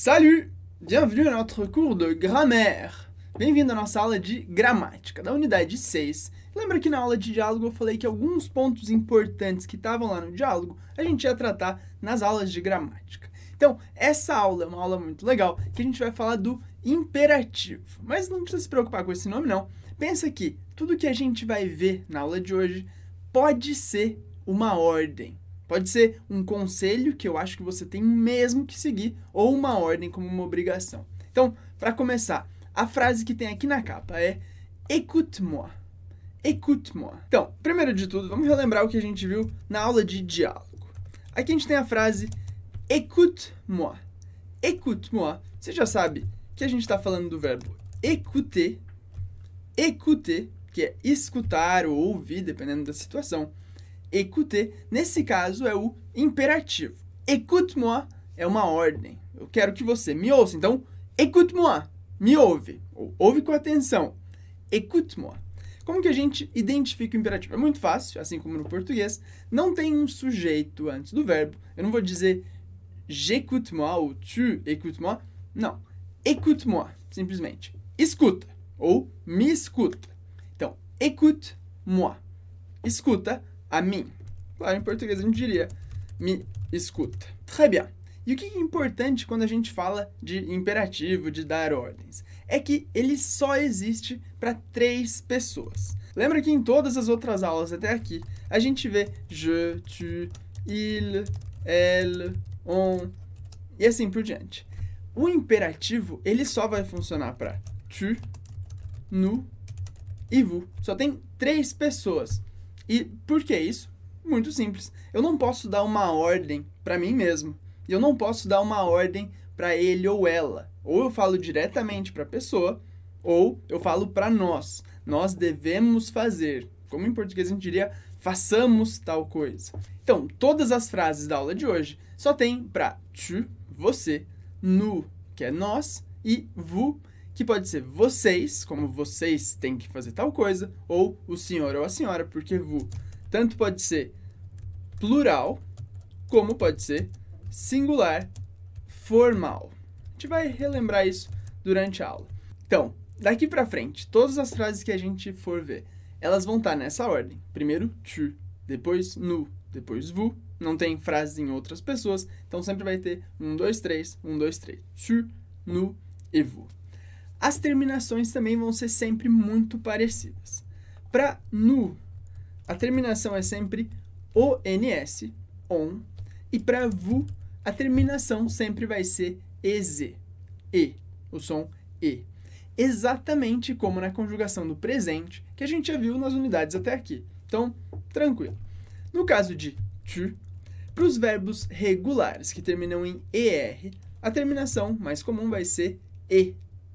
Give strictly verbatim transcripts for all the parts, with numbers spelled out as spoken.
Salut! Bienvenue à notre cours de grammaire. Bem-vindo à nossa aula de gramática, da unidade seis. Lembra que na aula de diálogo eu falei que alguns pontos importantes que estavam lá no diálogo a gente ia tratar nas aulas de gramática. Então, essa aula é uma aula muito legal, que a gente vai falar do imperativo. Mas não precisa se preocupar com esse nome, não. Pensa que tudo que a gente vai ver na aula de hoje pode ser uma ordem. Pode ser um conselho que eu acho que você tem mesmo que seguir, ou uma ordem como uma obrigação. Então, para começar, a frase que tem aqui na capa é écoute-moi. Écoute-moi. Então, primeiro de tudo, vamos relembrar o que a gente viu na aula de diálogo. Aqui a gente tem a frase écoute-moi. Écoute-moi. Você já sabe que a gente está falando do verbo écouter. Écouter, que é escutar ou ouvir, dependendo da situação. Écouter, nesse caso, é o imperativo. Écoute-moi é uma ordem. Eu quero que você me ouça. Então, écoute-moi, me ouve. Ou ouve com atenção. Écoute-moi. Como que a gente identifica o imperativo? É muito fácil, assim como no português. Não tem um sujeito antes do verbo. Eu não vou dizer j'écoute-moi ou tu écoutes-moi. Não. Écoute-moi, simplesmente. Escuta. Ou me escuta. Então, écoute-moi. Escuta a mim. Claro, em português a gente diria me escuta. Très bien. E o que é importante quando a gente fala de imperativo, de dar ordens? É que ele só existe para três pessoas. Lembra que em todas as outras aulas até aqui, a gente vê je, tu, il, elle, on e assim por diante. O imperativo, ele só vai funcionar para tu, nous e vous. Só tem três pessoas. E por que isso? Muito simples. Eu não posso dar uma ordem para mim mesmo. E eu não posso dar uma ordem para ele ou ela. Ou eu falo diretamente para a pessoa, ou eu falo para nós. Nós devemos fazer. Como em português a gente diria, façamos tal coisa. Então, todas as frases da aula de hoje só tem para tu, você, nous, que é nós, e vous, que pode ser vocês, como vocês têm que fazer tal coisa, ou o senhor ou a senhora, porque vous. Tanto pode ser plural, como pode ser singular formal. A gente vai relembrar isso durante a aula. Então, daqui pra frente, todas as frases que a gente for ver, elas vão estar nessa ordem. Primeiro, tu, depois, nous, depois, vous. Não tem frases em outras pessoas, então sempre vai ter um, dois, três, um, dois, três. Tu, nous e vous. As terminações também vão ser sempre muito parecidas. Para nous, a terminação é sempre ons, on, e para vous, a terminação sempre vai ser ez, e, o som e. Exatamente como na conjugação do presente, que a gente já viu nas unidades até aqui. Então, tranquilo. No caso de tu, para os verbos regulares que terminam em er, a terminação mais comum vai ser e.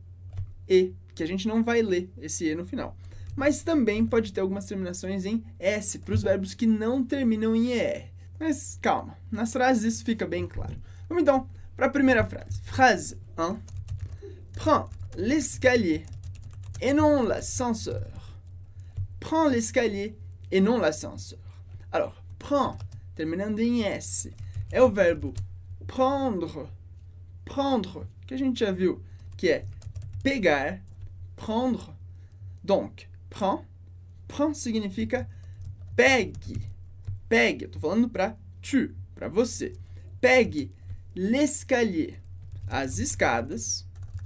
E, que a gente não vai ler esse E no final. Mas também pode ter algumas terminações em S para os verbos que não terminam em er. Mas calma, nas frases isso fica bem claro. Vamos então para a primeira frase. Phrase um. Prends l'escalier et non l'ascenseur. Prends l'escalier et non l'ascenseur. Alors, prends, terminando em S, é o verbo prendre. Prendre, que a gente já viu, que é pegar, prendre. Donc, prends. Prends significa pegue. Pegue, eu tô falando para tu, para você. Pegue l'escalier, as escadas.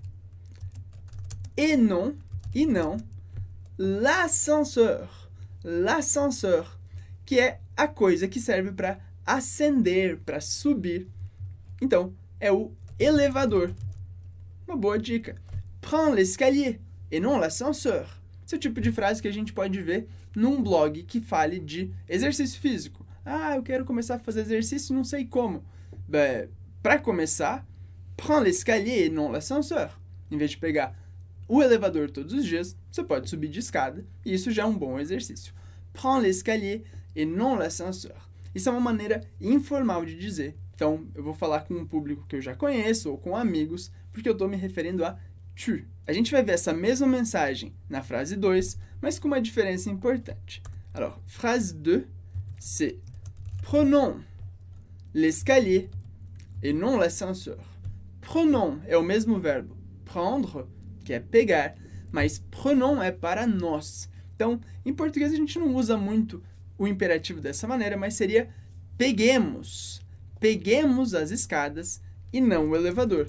Et non, e não, l'ascenseur. L'ascenseur, que é a coisa que serve para ascender, para subir. Então, é o elevador. Uma boa dica. Prends l'escalier et non l'ascenseur. Esse é o tipo de frase que a gente pode ver num blog que fale de exercício físico. Ah, eu quero começar a fazer exercício, não sei como. Para começar, prends l'escalier et non l'ascenseur. Em vez de pegar o elevador todos os dias, você pode subir de escada, e isso já é um bom exercício. Prends l'escalier et non l'ascenseur. Isso é uma maneira informal de dizer. Então, eu vou falar com um público que eu já conheço, ou com amigos, porque eu estou me referindo a tu. A gente vai ver essa mesma mensagem na frase dois, mas com uma diferença importante. Alors, phrase deux, c'est prenons l'escalier et non l'ascenseur. Prenons é o mesmo verbo prendre, que é pegar, mas prenons é para nós. Então, em português a gente não usa muito o imperativo dessa maneira, mas seria peguemos. Peguemos as escadas e não o elevador.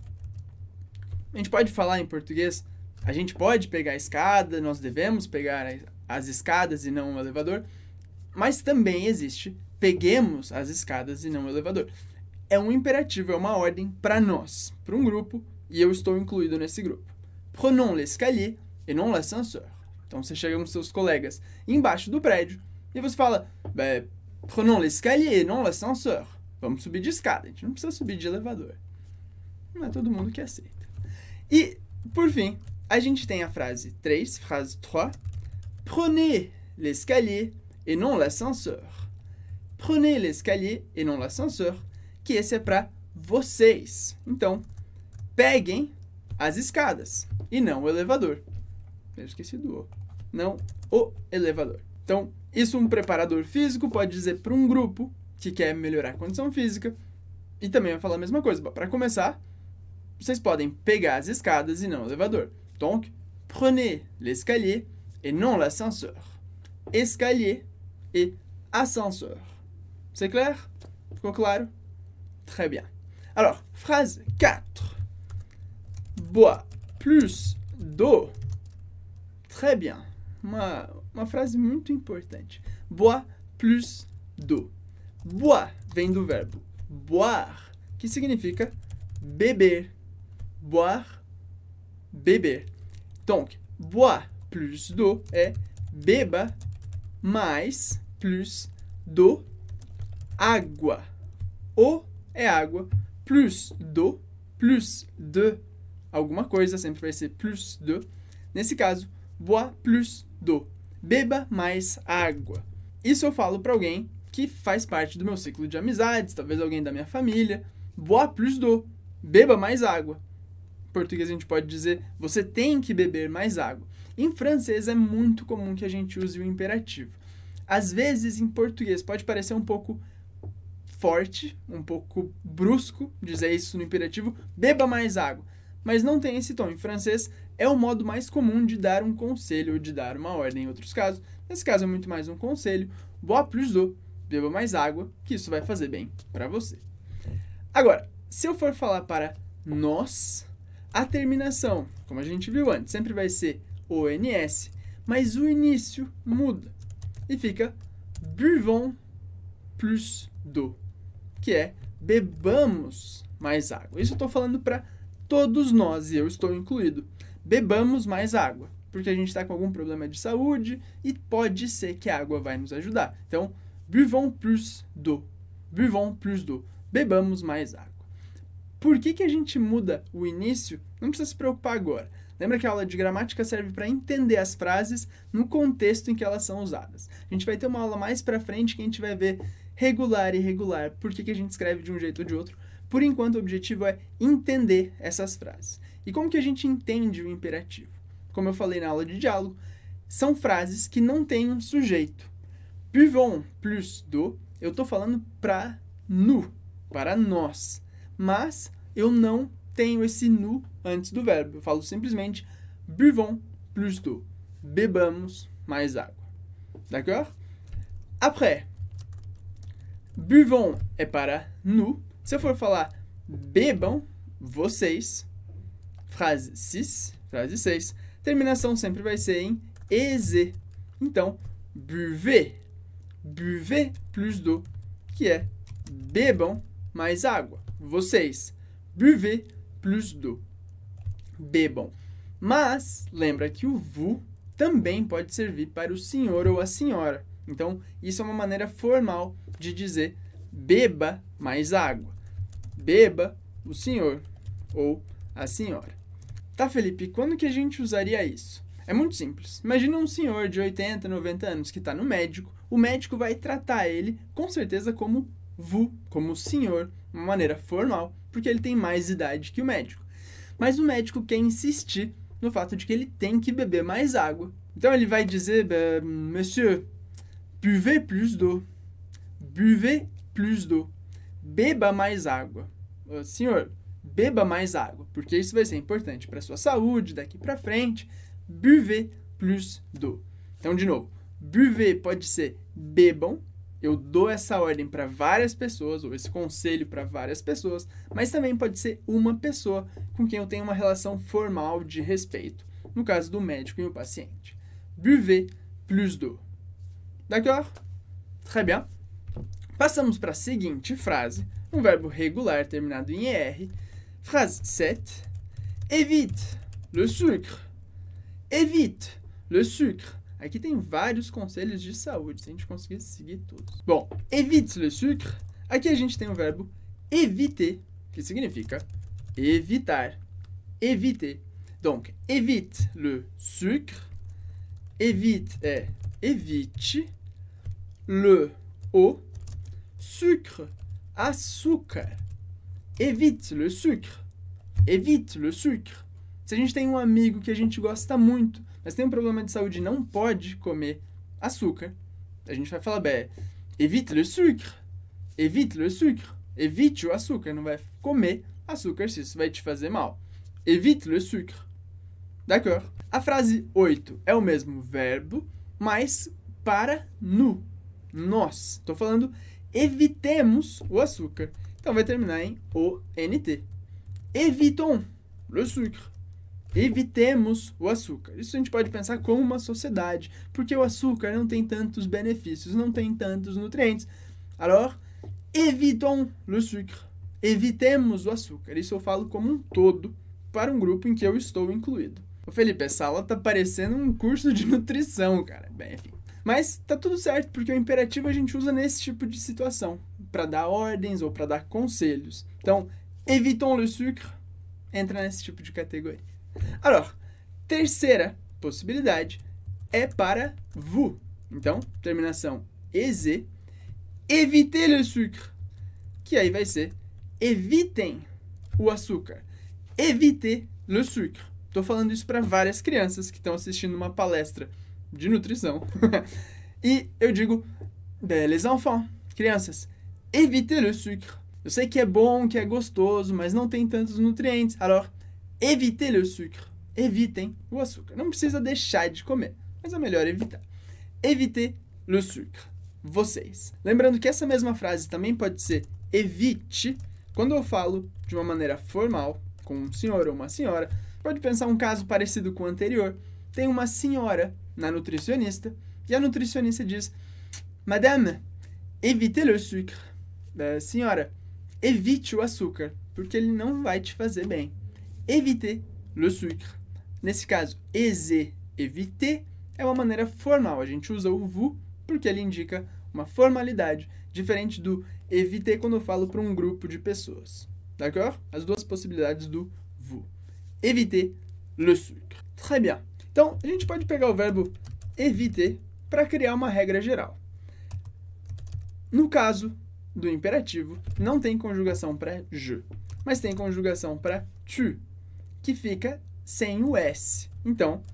A gente pode falar em português, a gente pode pegar a escada, nós devemos pegar as escadas e não o elevador, mas também existe peguemos as escadas e não o elevador. É um imperativo, é uma ordem para nós, para um grupo, e eu estou incluído nesse grupo. Prenons l'escalier et non l'ascenseur. Então você chega com seus colegas embaixo do prédio e você fala, prenons l'escalier et non l'ascenseur. Vamos subir de escada, a gente não precisa subir de elevador. Não é todo mundo que aceita. E, por fim, a gente tem a frase três, frase três. Prenez l'escalier et non l'ascenseur. Prenez l'escalier et non l'ascenseur, que esse é para vocês. Então, peguem as escadas e não o elevador. Eu esqueci do o. Não o elevador. Então, isso um preparador físico pode dizer para um grupo que quer melhorar a condição física e também vai falar a mesma coisa. Para começar, vocês podem pegar as escadas e não o elevador. Donc, prenez l'escalier et non l'ascenseur. Escalier et ascenseur. C'est clair? Ficou claro? Très bien. Alors, phrase quatre. Bois plus d'eau. Très bien. Uma, uma frase muito importante. Bois plus d'eau. Bois vem do verbo boire, que significa beber. Boire, beber. Donc, bois plus d'eau é beba mais plus d'eau, água. O é água, plus d'eau, plus de alguma coisa, sempre vai ser plus de. Nesse caso, bois plus d'eau. Beba mais água. Isso eu falo para alguém que faz parte do meu ciclo de amizades, talvez alguém da minha família. Bois plus d'eau. Beba mais água. Em português a gente pode dizer, você tem que beber mais água. Em francês é muito comum que a gente use o imperativo. Às vezes, em português, pode parecer um pouco forte, um pouco brusco dizer isso no imperativo, beba mais água. Mas não tem esse tom. Em francês, é o modo mais comum de dar um conselho ou de dar uma ordem em outros casos. Nesse caso, é muito mais um conselho. Bois plus d'eau. Beba mais água, que isso vai fazer bem para você. Agora, se eu for falar para nós, a terminação, como a gente viu antes, sempre vai ser O N S, mas o início muda e fica buvons plus d'eau, que é bebamos mais água. Isso eu estou falando para todos nós e eu estou incluído. Bebamos mais água, porque a gente está com algum problema de saúde e pode ser que a água vai nos ajudar. Então, buvons plus d'eau. Buvons plus d'eau. Bebamos mais água. Por que que a gente muda o início? Não precisa se preocupar agora. Lembra que a aula de gramática serve para entender as frases no contexto em que elas são usadas. A gente vai ter uma aula mais para frente que a gente vai ver regular e irregular, por que que a gente escreve de um jeito ou de outro. Por enquanto, o objetivo é entender essas frases. E como que a gente entende o imperativo? Como eu falei na aula de diálogo, são frases que não têm um sujeito. Buvons plus d'eau, eu estou falando para nous, para nós. Mas eu não tenho esse nous antes do verbo. Eu falo simplesmente buvons plus d'eau. Bebamos mais água. D'accord? Après, buvons é para nous. Se eu for falar bebam, vocês, frase seis, frase seis, terminação sempre vai ser em ez. Então, buvez, buvez plus d'eau, que é bebam mais água. Vocês, buvez plus d'eau. Bebam. Mas, lembra que o vous também pode servir para o senhor ou a senhora. Então, isso é uma maneira formal de dizer beba mais água. Beba o senhor ou a senhora. Tá, Felipe, quando que a gente usaria isso? É muito simples. Imagina um senhor de oitenta, noventa anos que está no médico. O médico vai tratar ele, com certeza, como vous, como senhor, uma maneira formal, porque ele tem mais idade que o médico. Mas o médico quer insistir no fato de que ele tem que beber mais água. Então ele vai dizer, Monsieur, buvez plus d'eau. Buvez plus d'eau. Beba mais água. Senhor, beba mais água, porque isso vai ser importante para a sua saúde daqui para frente. Buvez plus d'eau. Então, de novo, buvez pode ser bebam. Eu dou essa ordem para várias pessoas, ou esse conselho para várias pessoas, mas também pode ser uma pessoa com quem eu tenho uma relação formal de respeito, no caso do médico e o paciente. Buvez plus d'eau. D'accord? Très bien. Passamos para a seguinte frase, um verbo regular terminado em er. Frase sete. Évite le sucre. Évite le sucre. Aqui tem vários conselhos de saúde, se a gente conseguir seguir todos. Bom, évite le sucre. Aqui a gente tem o verbo éviter, que significa evitar. Éviter. Donc, évite le sucre. Évite é evite. Le, o. Sucre, açúcar. Évite le sucre. Évite le sucre. Se a gente tem um amigo que a gente gosta muito, mas tem um problema de saúde e não pode comer açúcar, a gente vai falar, bem, évite le sucre. Évite le sucre. Evite o açúcar, não vai comer açúcar se isso vai te fazer mal. Évite le sucre. D'accord? A frase oito é o mesmo verbo, mas para nu. Nós. Estou falando evitemos o açúcar. Então vai terminar em O N T. Évitons le sucre. Evitemos o açúcar. Isso a gente pode pensar como uma sociedade, porque o açúcar não tem tantos benefícios, não tem tantos nutrientes. Alors, évitons le sucre. Evitemos o açúcar. Isso eu falo como um todo para um grupo em que eu estou incluído. Ô Felipe, essa aula tá parecendo um curso de nutrição, cara. Bem, enfim. Mas tá tudo certo, porque o imperativo a gente usa nesse tipo de situação, para dar ordens ou para dar conselhos. Então, évitons le sucre entra nesse tipo de categoria. Alors, terceira possibilidade é para vous. Então, terminação ez, évitez le sucre, que aí vai ser evitem o açúcar. Évitez le sucre. Estou falando isso para várias crianças que estão assistindo uma palestra de nutrição. E eu digo, ben, les enfants, crianças, évitez le sucre. Eu sei que é bom, que é gostoso, mas não tem tantos nutrientes. Alors, évitez le sucre. Evitem o açúcar. Não precisa deixar de comer, mas é melhor evitar. Évitez le sucre. Vocês. Lembrando que essa mesma frase também pode ser evite, quando eu falo de uma maneira formal, com um senhor ou uma senhora. Pode pensar um caso parecido com o anterior. Tem uma senhora na nutricionista e a nutricionista diz: Madame, évitez le sucre. Uh, senhora, evite o açúcar, porque ele não vai te fazer bem. Évitez le sucre. Nesse caso, ez, éviter, é uma maneira formal. A gente usa o vous porque ele indica uma formalidade, diferente do éviter quando eu falo para um grupo de pessoas. D'accord? As duas possibilidades do vous. Évitez le sucre. Très bien. Então, a gente pode pegar o verbo éviter para criar uma regra geral. No caso do imperativo, não tem conjugação para je, mas tem conjugação para tu, que fica sem o S. Então,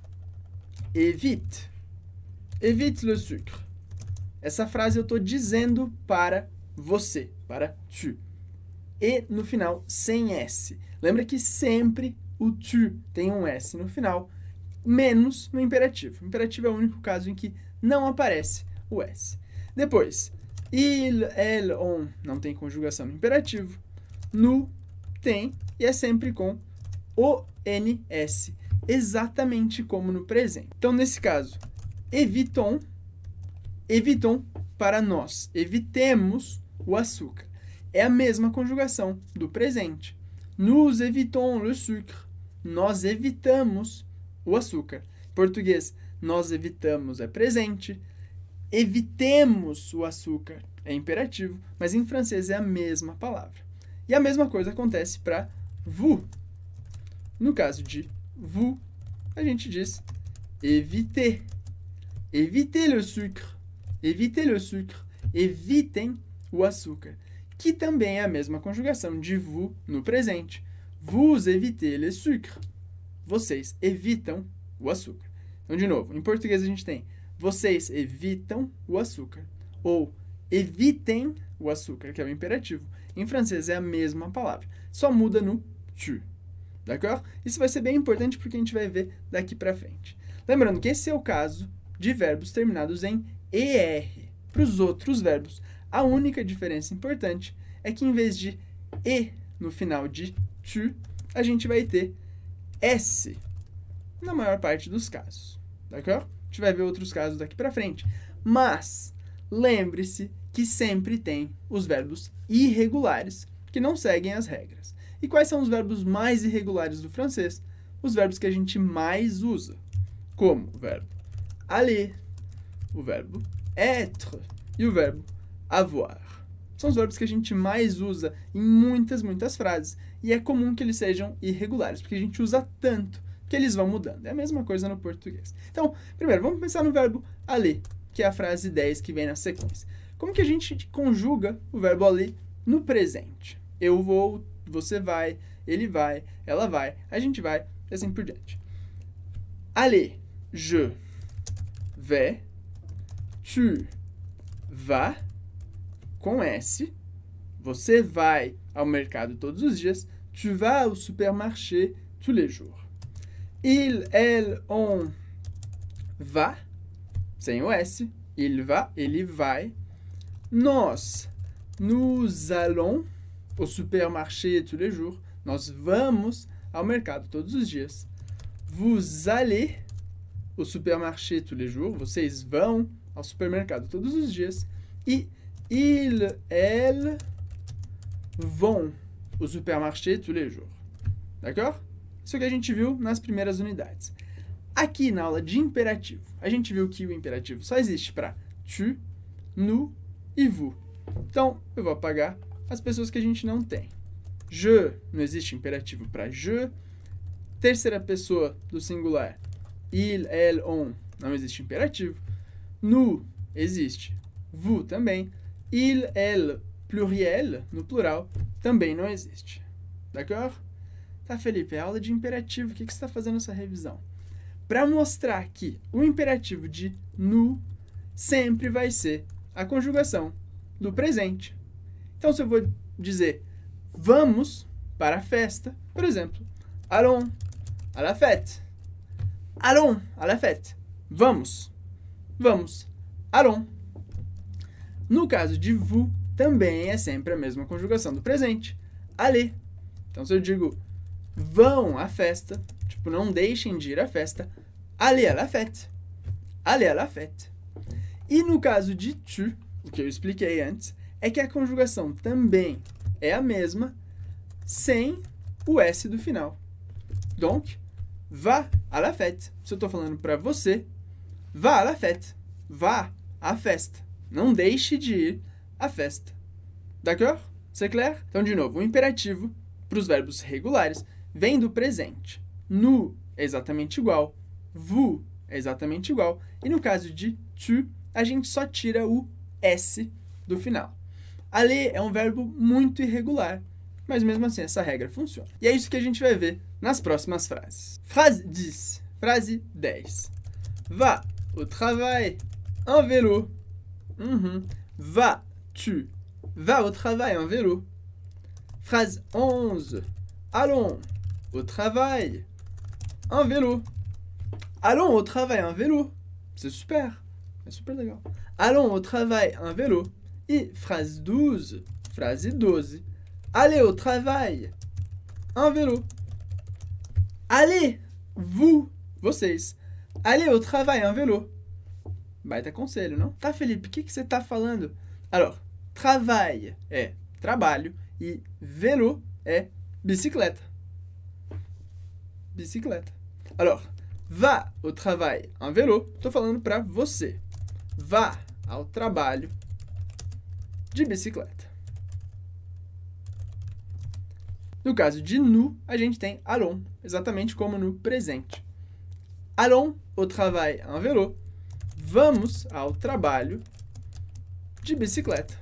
évite. Évite le sucre. Essa frase eu estou dizendo para você, para tu. E no final, sem S. Lembra que sempre o tu tem um S no final, menos no imperativo. O imperativo é o único caso em que não aparece o S. Depois, il, elle, on não tem conjugação no imperativo. Nous tem e é sempre com o N S, exatamente como no presente. Então, nesse caso, évitons, évitons para nós, evitemos o açúcar. É a mesma conjugação do presente. Nous évitons le sucre. Nós evitamos o açúcar. Em português, nós evitamos é presente. Evitemos o açúcar é imperativo, mas em francês é a mesma palavra. E a mesma coisa acontece para vous. No caso de vous, a gente diz éviter. Évitez le sucre. Évitez le sucre. Evitem o açúcar, que também é a mesma conjugação de vous no presente. Vous évitez le sucre. Vocês evitam o açúcar. Então, de novo, em português a gente tem vocês evitam o açúcar. Ou evitem o açúcar, que é o imperativo. Em francês é a mesma palavra, só muda no tu. D'accord? Isso vai ser bem importante porque a gente vai ver daqui para frente. Lembrando que esse é o caso de verbos terminados em er. Para os outros verbos, a única diferença importante é que em vez de e no final de tu, a gente vai ter s na maior parte dos casos. D'accord? A gente vai ver outros casos daqui para frente. Mas lembre-se que sempre tem os verbos irregulares que não seguem as regras. E quais são os verbos mais irregulares do francês? Os verbos que a gente mais usa, como o verbo aller, o verbo être e o verbo avoir. São os verbos que a gente mais usa em muitas, muitas frases. E é comum que eles sejam irregulares, porque a gente usa tanto que eles vão mudando. É a mesma coisa no português. Então, primeiro, vamos pensar no verbo aller, que é a frase dez que vem na sequência. Como que a gente conjuga o verbo aller no presente? Eu vou, você vai, ele vai, ela vai, a gente vai, e assim por diante. Aller, je vais, tu vas, com S, você vai ao mercado todos os dias, tu vas au supermarché tous les jours. Il, elle, on va, sem o S, il va, ele vai. Nós, nous allons au supermarché tous les jours. Nós vamos ao mercado todos os dias. Vous allez au supermarché tous les jours. Vocês vão ao supermercado todos os dias. E il, elle vont au supermarché tous les jours. D'accord? Isso que a gente viu nas primeiras unidades. Aqui na aula de imperativo, a gente viu que o imperativo só existe para tu, nous e vous. Então, eu vou apagar as pessoas que a gente não tem. Je, não existe imperativo para je. Terceira pessoa do singular, il, elle, on, não existe imperativo. Nous, existe. Vous também. Il, elle, pluriel, no plural, também não existe. D'accord? Tá, Felipe, é aula de imperativo. O que, que você está fazendo essa revisão? Para mostrar que o imperativo de nous sempre vai ser a conjugação do presente. Então, se eu vou dizer vamos para a festa, por exemplo, allons à la fête. Allons à la fête. Vamos. Vamos. Allons. No caso de vous, também é sempre a mesma conjugação do presente. Allez. Então, se eu digo vão à festa, tipo, não deixem de ir à festa, allez à la fête. Allez à la fête. E no caso de tu, o que eu expliquei antes, é que a conjugação também é a mesma, sem o S do final. Donc, va à la fête. Se eu estou falando para você, vá à la fête. Vá à festa. Não deixe de ir à festa. D'accord? C'est clair? Então, de novo, o imperativo para os verbos regulares vem do presente. Nous é exatamente igual. Vous é exatamente igual. E no caso de tu, a gente só tira o S do final. Aller é um verbo muito irregular, mas mesmo assim essa regra funciona. E é isso que a gente vai ver nas próximas frases. Frase dez. Frase dez. Va au travail en vélo. Uhum. Va, tu. Va au travail en vélo. Phrase onze. Allons au travail en vélo. Allons au travail en vélo. C'est super. C'est super legal. Allons au travail en vélo. E phrase douze. Frase doze. Allez au travail en vélo. Allez, vous, vocês. Allez au travail en vélo. Baita conselho, não? Tá, Felipe, o que, que você tá falando? Alors, travail é trabalho e vélo é bicicleta. Bicicleta. Alors, vá au travail en vélo. Tô falando para você. Vá ao trabalho de bicicleta. No caso de nous, a gente tem allons, exatamente como no presente. Allons au travail en vélo. Vamos ao trabalho de bicicleta.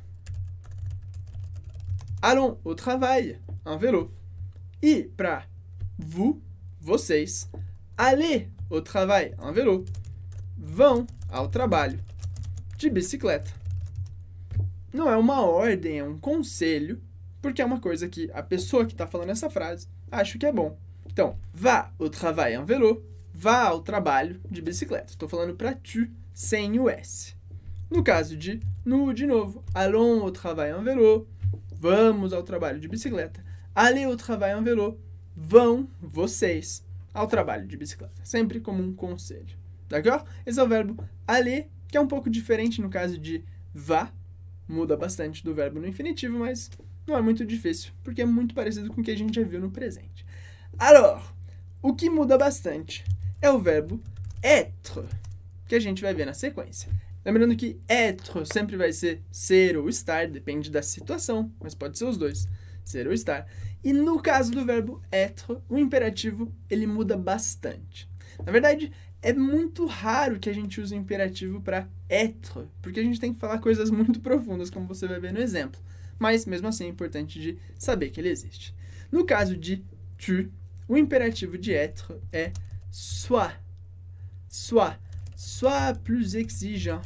Allons au travail en vélo. E para vous, vocês, allez au travail en vélo. Vão ao trabalho de bicicleta. não é uma ordem, é um conselho, porque é uma coisa que a pessoa que está falando essa frase acha que é bom. Então, vá au travail en vélo, vá ao trabalho de bicicleta. Estou falando para tu, sem o S. No caso de nous, de novo, allons au travail en vélo, vamos ao trabalho de bicicleta. Allez au travail en vélo, vão vocês ao trabalho de bicicleta. Sempre como um conselho. D'accord? Esse é o verbo aller, que é um pouco diferente no caso de vá. Muda bastante do verbo no infinitivo, mas não é muito difícil, porque é muito parecido com o que a gente já viu no presente. Alors, o que muda bastante é o verbo être, que a gente vai ver na sequência. Lembrando que être sempre vai ser ser ou estar, depende da situação, mas pode ser os dois, ser ou estar. E no caso do verbo être, o imperativo ele muda bastante. Na verdade, é muito raro que a gente use o imperativo para être, porque a gente tem que falar coisas muito profundas, como você vai ver no exemplo. Mas, mesmo assim, é importante de saber que ele existe. No caso de tu, o imperativo de être é sois. Sois. Sois plus exigeant.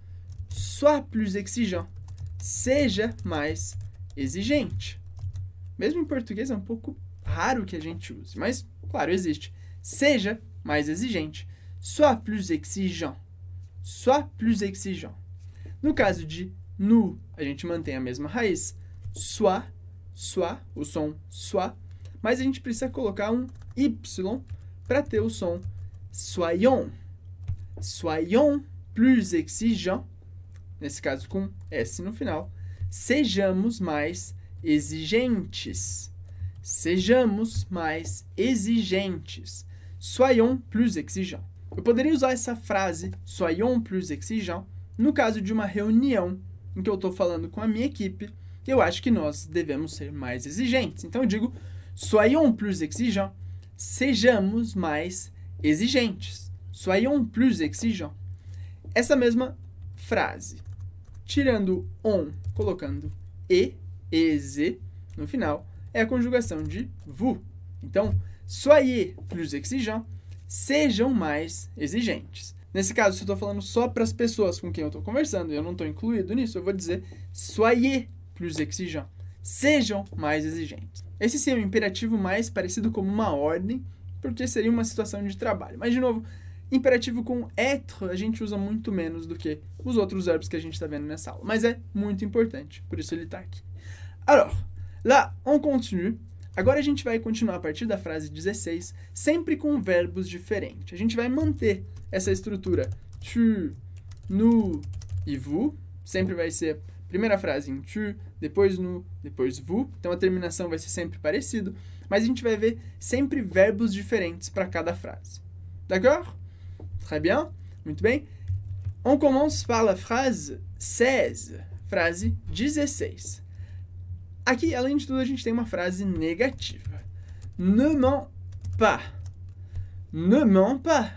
Sois plus exigeant. Seja mais exigente. Mesmo em português é um pouco raro que a gente use, mas, claro, existe. Seja mais exigente. Sois plus exigeant. Sois plus exigeant. No caso de nous, a gente mantém a mesma raiz. Sois, sois, o som sois, mas a gente precisa colocar um Y para ter o som soyons. Soyons plus exigeants, nesse caso com S no final. Sejamos mais exigentes. Sejamos mais exigentes. Soyons plus exigeants. Eu poderia usar essa frase, soyons plus exigeants, no caso de uma reunião em que eu estou falando com a minha equipe, e eu acho que nós devemos ser mais exigentes. Então eu digo, soyons plus exigeants, sejamos mais exigentes. Soyons plus exigeants. Essa mesma frase, tirando on, colocando e, ez no final, é a conjugação de vous. Então, soyez plus exigeants, sejam mais exigentes. Nesse caso, se eu estou falando só para as pessoas com quem eu estou conversando e eu não estou incluído nisso, eu vou dizer soyez plus exigeants, sejam mais exigentes. Esse sim é um imperativo mais parecido com uma ordem, porque seria uma situação de trabalho. Mas, de novo, imperativo com être a gente usa muito menos do que os outros verbos que a gente está vendo nessa aula. Mas é muito importante, por isso ele está aqui. Alors, là, on continue. Agora a gente vai continuar a partir da frase dezesseis, sempre com verbos diferentes. A gente vai manter essa estrutura tu, nous e vous. Sempre vai ser a primeira frase em tu, depois nous, depois vous. Então a terminação vai ser sempre parecido, mas a gente vai ver sempre verbos diferentes para cada frase. D'accord? Très bien. Muito bem. On commence par la phrase seize. Frase dezesseis. Aqui, além de tudo, a gente tem uma frase negativa. Ne mens pas. Ne mens pas.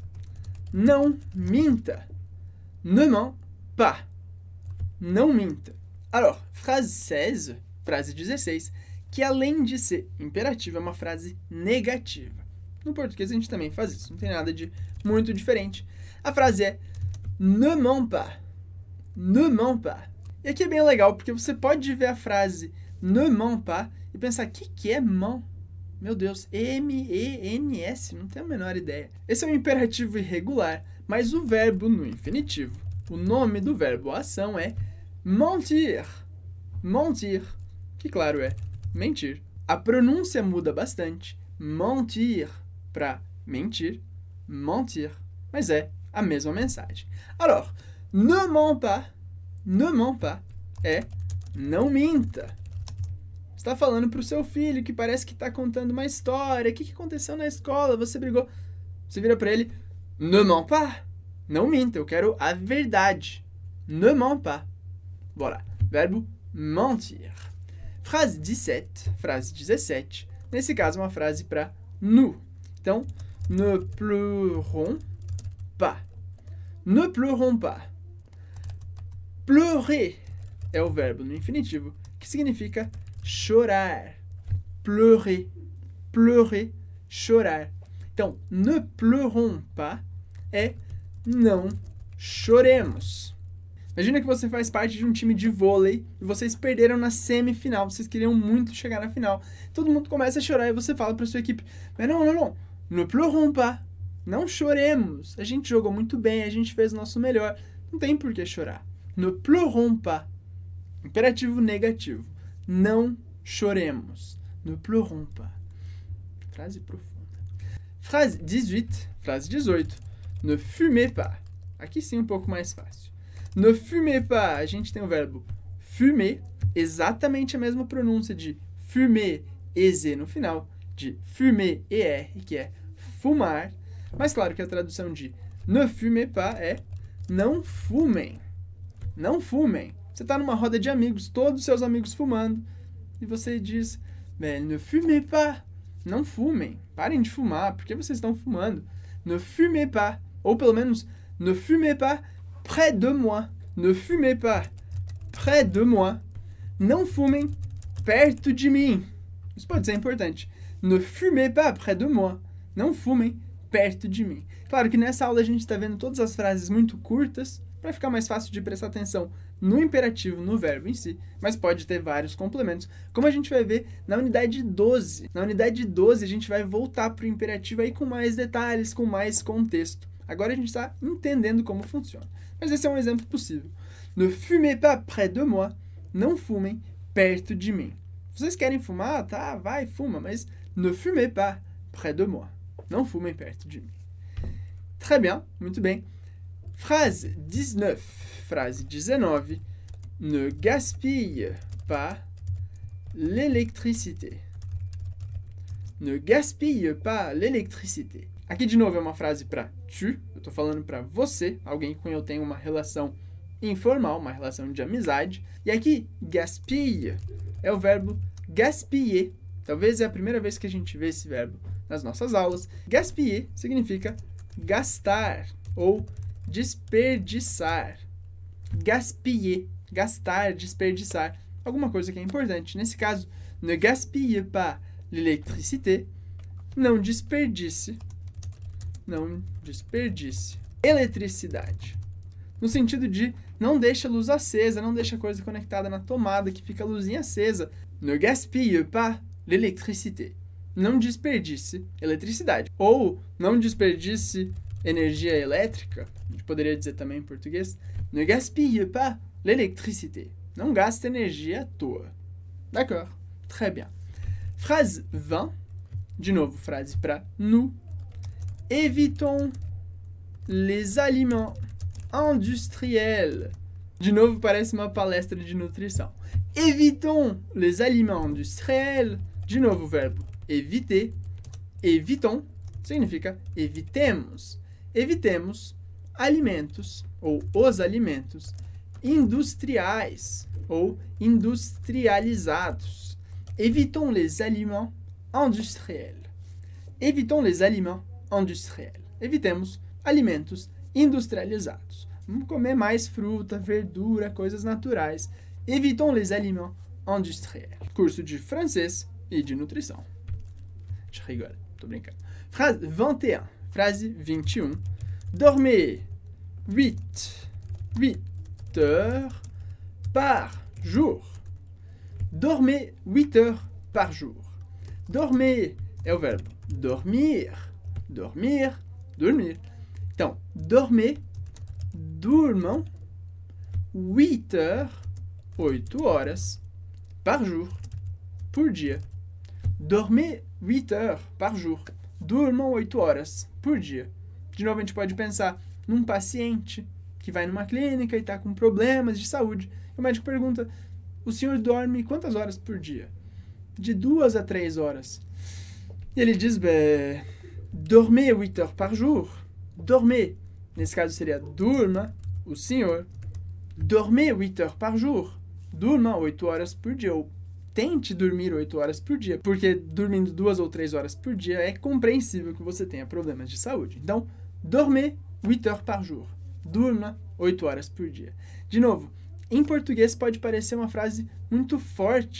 Não minta. Ne mens pas. Não minta. Alors, frase seize, frase dezesseis, que além de ser imperativa, é uma frase negativa. No português a gente também faz isso, não tem nada de muito diferente. A frase é ne mens pas. Ne mens pas. E aqui é bem legal, porque você pode ver a frase ne mens pas e pensar, o que, que é ment? Meu Deus, M E N S, não tenho a menor ideia. Esse é um imperativo irregular, mas o verbo no infinitivo, o nome do verbo, a ação é mentir. Mentir, que claro é mentir. A pronúncia muda bastante, mentir para mentir, mentir, mas é a mesma mensagem. Alors, ne mens pas, ne mens pas é não minta. Está falando para o seu filho que parece que está contando uma história. O que, que aconteceu na escola? Você brigou. Você vira para ele, ne mens pas. Não minta, eu quero a verdade. Ne mens pas. Voilà, verbo mentir. Frase dezessete, frase dezessete. Nesse caso, uma frase para nous. Então, ne pleurons pas. Ne pleurons pas. Pleurer é o verbo no infinitivo, que significa chorar. Pleurer. Pleurer, chorar. Então, ne pleurons pas é não choremos. Imagina que você faz parte de um time de vôlei e vocês perderam na semifinal, vocês queriam muito chegar na final. Todo mundo começa a chorar e você fala para sua equipe, mas não, não, não, ne pleurons pas, não choremos, a gente jogou muito bem, a gente fez o nosso melhor, não tem por que chorar. Ne pleurons pas, imperativo negativo, não choremos, ne pleurons pas. Frase profunda. Frase dezoito, frase dezoito, ne fumez pas, aqui sim um pouco mais fácil. Ne fumez pas, a gente tem o verbo fumer, exatamente a mesma pronúncia de fumer, ez no final, de fumer, er, que é fumar, mas claro que a tradução de ne fumez pas é não fumem, não fumem. Você está numa roda de amigos, todos os seus amigos fumando, e você diz, ne fumez pas, não fumem, parem de fumar, por que vocês estão fumando? Ne fumez pas, ou pelo menos, ne fumez pas près de moi, ne fumez pas près de moi, não fumem perto de mim. Isso pode ser importante. Ne fumez pas près de moi, não fumem perto de mim. Claro que nessa aula a gente está vendo todas as frases muito curtas, para ficar mais fácil de prestar atenção no imperativo, no verbo em si, mas pode ter vários complementos, como a gente vai ver na unidade doze. Na unidade doze a gente vai voltar para o imperativo aí com mais detalhes, com mais contexto. Agora a gente está entendendo como funciona. Mas esse é um exemplo possível. Ne fumez pas près de moi, não fumem perto de mim. Vocês querem fumar? Tá, vai, fuma, mas ne fumez pas près de moi, não fumem perto de mim. Très bien, muito bem. Frase dezenove, frase dezenove, ne gaspille pas l'électricité. Ne gaspille pas l'électricité. Aqui de novo é uma frase para tu, eu estou falando para você, alguém com quem eu tenho uma relação informal, uma relação de amizade. E aqui, gaspille é o verbo gaspiller. Talvez é a primeira vez que a gente vê esse verbo nas nossas aulas. Gaspiller significa gastar ou desperdiçar. Gaspiller, gastar, desperdiçar, alguma coisa que é importante. Nesse caso, ne gaspille pas l'électricité, não desperdice, não desperdice eletricidade. No sentido de não deixa a luz acesa, não deixa a coisa conectada na tomada que fica a luzinha acesa. Ne gaspille pas l'électricité, não desperdice eletricidade. Ou não desperdice energia elétrica, a gente poderia dizer também em português, ne gaspille pas l'électricité, não gasta energia à toa. D'accord? Très bien. Frase vingt, de novo, frase para nous. Évitons les aliments industriels. De novo, parece uma palestra de nutrição. Évitons les aliments industriels. De novo, o verbo éviter. Évitons significa evitemos. Evitemos alimentos, ou os alimentos, industriais, ou industrializados. Évitons les aliments industriels. Évitons les aliments industriels. Evitemos alimentos industrializados. Vamos comer mais fruta, verdura, coisas naturais. Évitons les aliments industriels. Curso de francês e de nutrição. Je rigole, tô brincando. Frase vingt et un. Frase vinte e um. Dormez huit, huit heures par jour. Dormez huit heures par jour. Dormez é o verbo dormir, dormir, dormir. Então, dormez, durmam, huit heures, oito horas, par jour, por dia. Dormez huit heures par jour. Durmam oito horas por dia. De novo, a gente pode pensar num paciente que vai numa clínica e está com problemas de saúde. E o médico pergunta, o senhor dorme quantas horas por dia? De duas a três horas. E ele diz, dormez huit heures par jour. Dormez, nesse caso seria durma, o senhor. Dormez huit heures par jour. Durma oito horas por dia. Ou tente dormir oito horas por dia. Porque dormindo duas ou três horas por dia é compreensível que você tenha problemas de saúde. Então, dormez huit heures par jour. Durma oito horas por dia. De novo, em português pode parecer uma frase muito forte,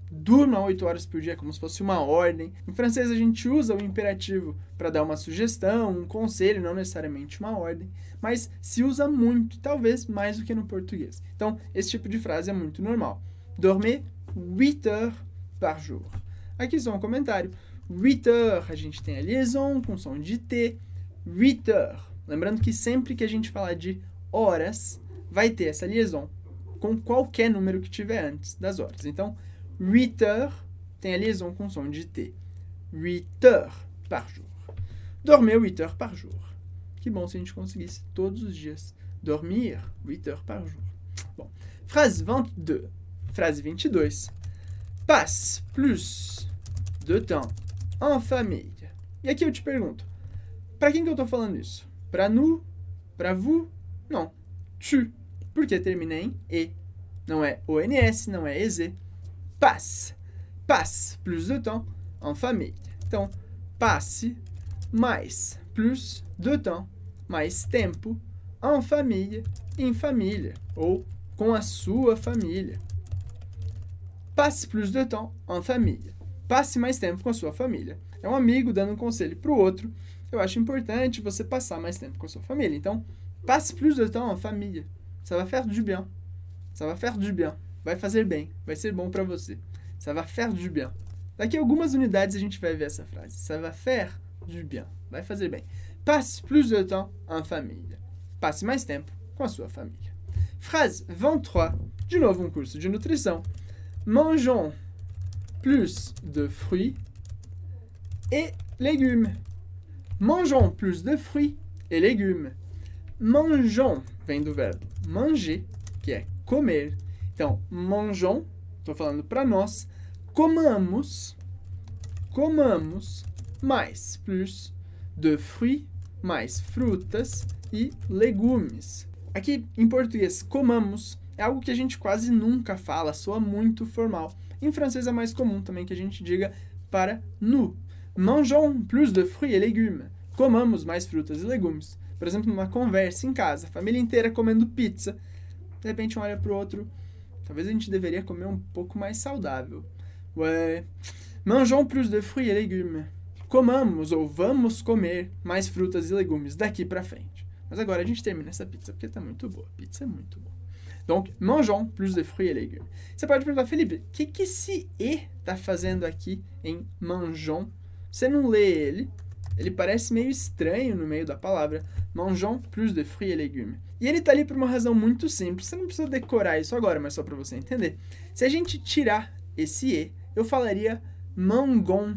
durma oito horas por dia, como se fosse uma ordem. Em francês, a gente usa o imperativo para dar uma sugestão, um conselho, não necessariamente uma ordem, mas se usa muito, talvez mais do que no português. Então, esse tipo de frase é muito normal. Dormez huit heures par jour. Aqui só um comentário. huit heures, a gente tem a liaison com som de T. huit heures. Lembrando que sempre que a gente falar de horas, vai ter essa liaison com qualquer número que tiver antes das horas. Então, huit heures tem a liaison com som de T. huit heures par jour. Dormir huit heures par jour. Que bom se a gente conseguisse todos os dias dormir huit heures par jour. Bom, phrase vingt-deux. Phrase vinte e dois. Passe plus de temps en famille. E aqui eu te pergunto, para quem que eu tô falando isso? Para nous? Para vous? Não. Tu. Porque termina em E. Não é O N S, não é E Z. Passe. Passe plus de temps en famille. Então, passe mais plus de temps, mais tempo, en famille, em família, ou com a sua família. Passe plus de temps en famille. Passe mais tempo com a sua família. É um amigo dando um conselho para o outro. Eu acho importante você passar mais tempo com a sua família. Então, passe plus de temps en famille. Ça va faire du bien. Ça va faire du bien. Vai fazer bem. Vai ser bom para você. Ça va faire du bien. Daqui a algumas unidades a gente vai ver essa frase. Ça va faire du bien. Vai fazer bem. Passe plus de temps en famille. Passe mais tempo com a sua família. Phrase vingt-trois. De novo um curso de nutrição. Mangeons plus de fruits et légumes. Mangeons plus de fruits et légumes. Mangeons vem do verbo manger, que é comer. Então, mangeons, estou falando para nós, comamos, comamos mais, plus, de fruits, mais frutas e legumes. Aqui, em português, comamos é algo que a gente quase nunca fala, soa muito formal. Em francês é mais comum também que a gente diga para nous. Mangeons plus de fruits et légumes. Comamos mais frutas e legumes. Por exemplo, numa conversa em casa, a família inteira comendo pizza. De repente um olha para o outro. Talvez a gente deveria comer um pouco mais saudável. Ouais. Mangeons plus de fruits et légumes. Comamos ou vamos comer mais frutas e legumes daqui para frente. Mas agora a gente termina essa pizza porque está muito boa. Pizza é muito boa. Donc, mangeons plus de fruits et légumes. Você pode perguntar, Felipe, o que, que esse E está fazendo aqui em mangeons? Você não lê ele, ele parece meio estranho no meio da palavra. Mangeons plus de fruits et légumes. E ele está ali por uma razão muito simples. Você não precisa decorar isso agora, mas só para você entender. Se a gente tirar esse E, eu falaria mangon.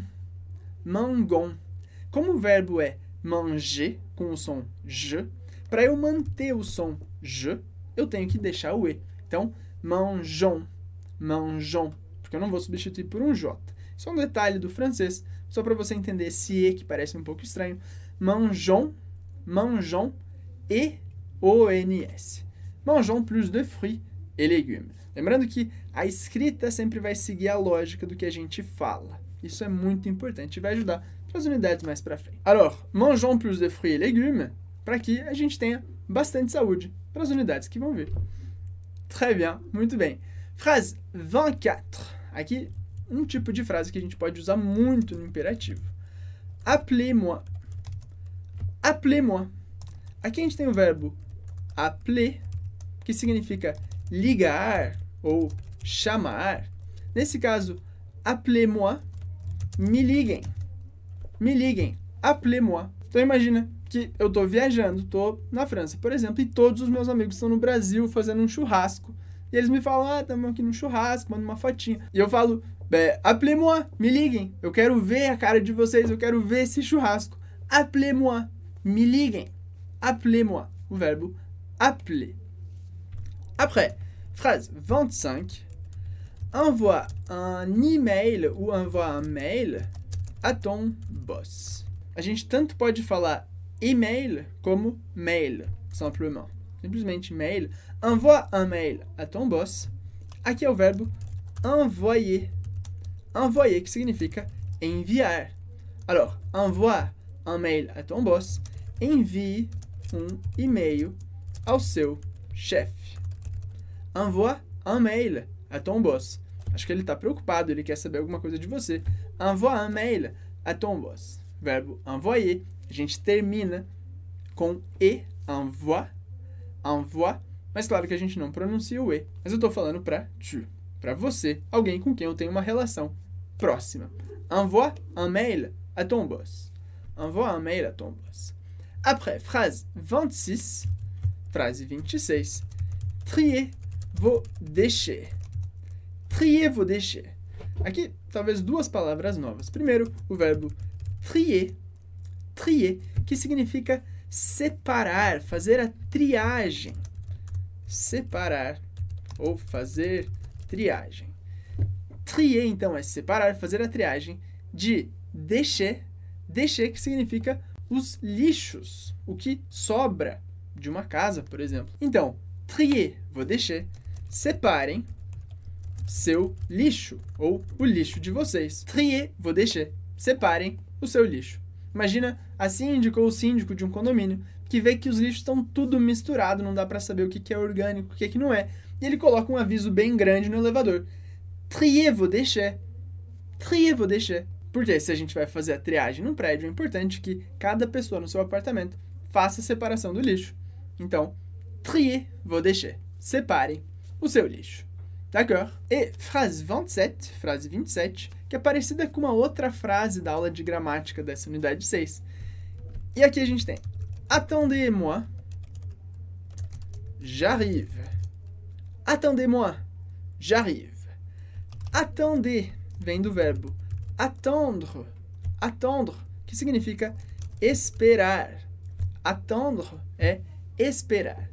Mangon. Como o verbo é manger, com o som J, para eu manter o som J, eu tenho que deixar o E. Então, mangeons, mangeons, porque eu não vou substituir por um J. Isso é um detalhe do francês, só para você entender esse E que parece um pouco estranho. Mangeons, mangeons e O N S. Mangeons plus de fruits et légumes. Lembrando que a escrita sempre vai seguir a lógica do que a gente fala. Isso é muito importante e vai ajudar para as unidades mais para frente. Alors, mangeons plus de fruits et légumes, para que a gente tenha bastante saúde para as unidades que vão vir. Très bien, muito bem. Phrase vingt-quatre. Aqui, um tipo de frase que a gente pode usar muito no imperativo. Appelez-moi. Appelez-moi. Aqui a gente tem o verbo appeler, que significa ligar ou chamar. Nesse caso, appelez-moi, me liguem. Me liguem. Appelez-moi. Então imagina que eu estou viajando, estou na França, por exemplo, e todos os meus amigos estão no Brasil fazendo um churrasco. E eles me falam, ah, estamos aqui no churrasco, mandam uma fotinha. E eu falo, appelez-moi, me liguem. Eu quero ver a cara de vocês, eu quero ver esse churrasco. Appelez-moi, me liguem. Appelez-moi, o verbo appeler. Après, phrase vingt-cinq. Envoie un email ou envoie un mail à ton boss. A gente tanto pode falar email como mail, simplement. Simplesmente mail. Envoie un mail à ton boss. Aqui é o verbo envoyer. Envoyer, que significa enviar. Alors, envoie un mail à ton boss. Envie um e-mail ao seu chefe. Envoie un mail à ton boss. Acho que ele está preocupado, ele quer saber alguma coisa de você. Envoie un mail à ton boss. Verbo envoyer, a gente termina com e, envoie, envoie, mas claro que a gente não pronuncia o e. Mas eu estou falando para tu, para você, alguém com quem eu tenho uma relação próxima. Envoie un mail à ton boss. Envoie un mail à ton boss. Après, phrase vingt-six, frase vinte e seis. Trier vos déchets. Trier vos déchets. Aqui, talvez duas palavras novas. Primeiro, o verbo trier, trier, que significa separar, fazer a triagem. Separar ou fazer triagem. Trier, então, é separar, fazer a triagem de déchets, déchets que significa os lixos, o que sobra de uma casa, por exemplo. Então, trier vos déchets, separem seu lixo, ou o lixo de vocês. Trier vos déchets, separem o seu lixo. Imagina a síndica ou o síndico de um condomínio que vê que os lixos estão tudo misturado, não dá para saber o que é orgânico, o que, é que não é. E ele coloca um aviso bem grande no elevador. Trier vos déchets. Trier vos déchets. Porque se a gente vai fazer a triagem num prédio, é importante que cada pessoa no seu apartamento faça a separação do lixo. Então, trier vos déchets. Separem o seu lixo. D'accord? E frase vingt-sept, frase vinte e sete, que é parecida com uma outra frase da aula de gramática dessa unidade seis. E aqui a gente tem: Attendez-moi, j'arrive. Attendez-moi, j'arrive. Attendez vem do verbo attendre, attendre, que significa esperar. Attendre é esperar.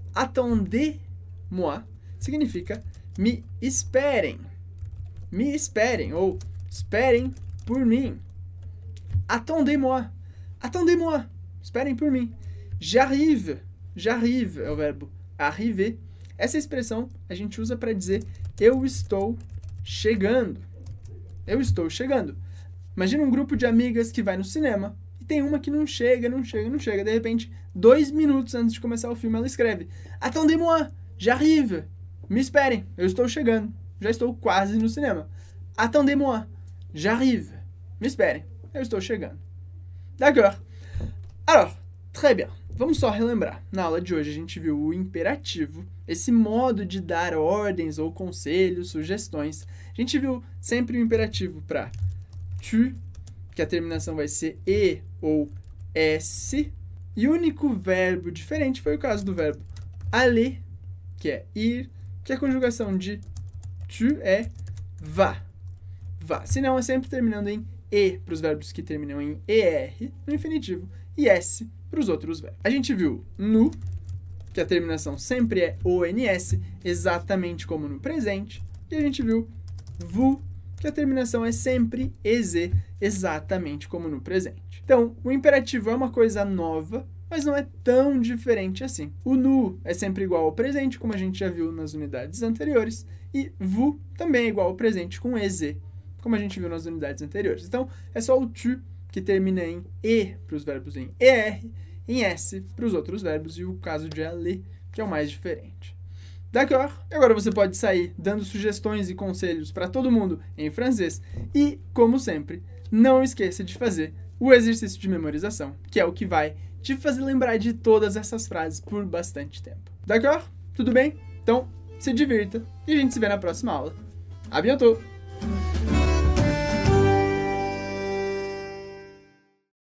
Attendez-moi significa me esperem. Me esperem, ou esperem por mim. Attendez-moi. Attendez-moi. Esperem por mim. J'arrive. J'arrive é o verbo arriver. Essa expressão a gente usa para dizer eu estou chegando. Eu estou chegando. Imagina um grupo de amigas que vai no cinema e tem uma que não chega, não chega, não chega. De repente, dois minutos antes de começar o filme, ela escreve: Attendez-moi. J'arrive. Me esperem, eu estou chegando. Já estou quase no cinema. Attendez-moi. J'arrive. Me esperem, eu estou chegando. D'accord. Alors, très bien. Vamos só relembrar. Na aula de hoje a gente viu o imperativo, esse modo de dar ordens ou conselhos, sugestões. A gente viu sempre o imperativo para tu, que a terminação vai ser e ou s. E o único verbo diferente foi o caso do verbo aller, que é ir, que a conjugação de tu é va. Va. Se não, é sempre terminando em e para os verbos que terminam em er no infinitivo e s para os outros verbos. A gente viu nu, que a terminação sempre é ons, exatamente como no presente. E a gente viu vous, que a terminação é sempre ez, exatamente como no presente. Então, o imperativo é uma coisa nova, mas não é tão diferente assim. O nu é sempre igual ao presente, como a gente já viu nas unidades anteriores, e vous também é igual ao presente com ez, como a gente viu nas unidades anteriores. Então, é só o tu que termina em e para os verbos em er, em s para os outros verbos, e o caso de aller, que é o mais diferente. D'accord? Agora você pode sair dando sugestões e conselhos para todo mundo em francês e, como sempre, não esqueça de fazer o exercício de memorização, que é o que vai te fazer lembrar de todas essas frases por bastante tempo. D'accord? Tudo bem? Então, se divirta e a gente se vê na próxima aula. À bientôt!